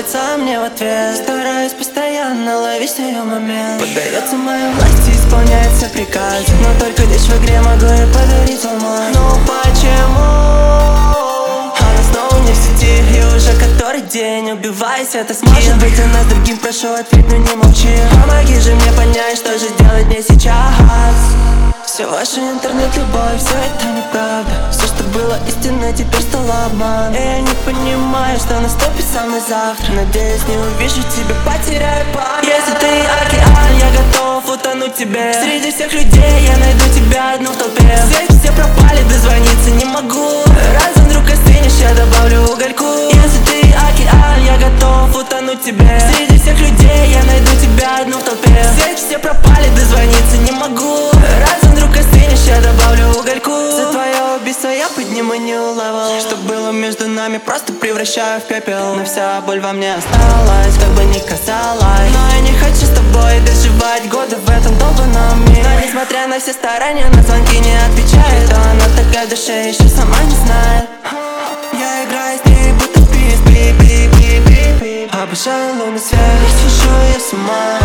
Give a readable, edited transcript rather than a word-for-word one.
улыбается мне в ответ. Стараюсь постоянно ловить ее момент. Поддается моей власти, исполняет все приказы, но только лишь в игре могу ей подарить алмаз. Ну почему она снова не в сети, и уже который день убиваюсь от тоски? Может быть, она с другим, прошу ответь, но не молчи. Помоги же мне понять, что же делать мне сейчас. Все ваша интернет-любовь, все это неправда. Все, что было истинно, теперь стало обман. И я не понимаю, что наступит со мной завтра. Надеюсь, не увижу тебя, потеряю память. Если ты океан, я готов утонуть тебе. Среди всех людей я найду тебя одну в толпе. Все пропали, дозвониться не могу. Раз вдруг остынешь, я добавлю угольку. Если ты океан, я готов утонуть тебе. Среди всех людей я найду тебя одну в толпе. Все пропали, дозвониться не могу. Раз вдруг остынешь, я добавлю угольку. За твое убийство я подниму new level. Что было между нами, просто превращаю в пепел. Но вся боль во мне осталась, как бы ни касалась. Но я не хочу с тобой доживать годы в этом долбанном мире. Но несмотря на все старания, на звонки не отвечает. Что она такая в душе, еще сама не знает. Я играю с ней, будто в пип-пип-пип-пип-пип. Обожаю лунный свет, сижу я с ума.